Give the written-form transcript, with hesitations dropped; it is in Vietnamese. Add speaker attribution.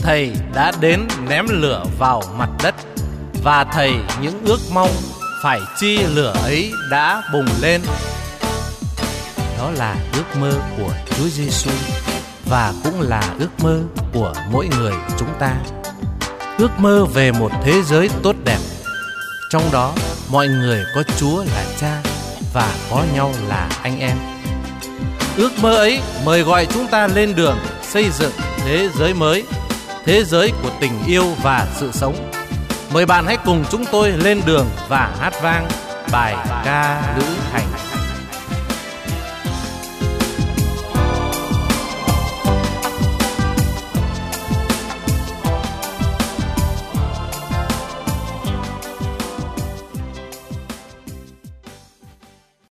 Speaker 1: Thầy đã đến ném lửa vào mặt đất, và Thầy những ước mong phải chi lửa ấy đã bùng lên. Đó là ước mơ của Chúa Giêsu và cũng là ước mơ của mỗi người chúng ta. Ước mơ về một thế giới tốt đẹp, trong đó mọi người có Chúa là Cha và có nhau là anh em. Ước mơ ấy mời gọi chúng ta lên đường xây dựng thế giới mới, thế giới của tình yêu và sự sống. Mời bạn hãy cùng chúng tôi lên đường và hát vang bài ca lữ hành.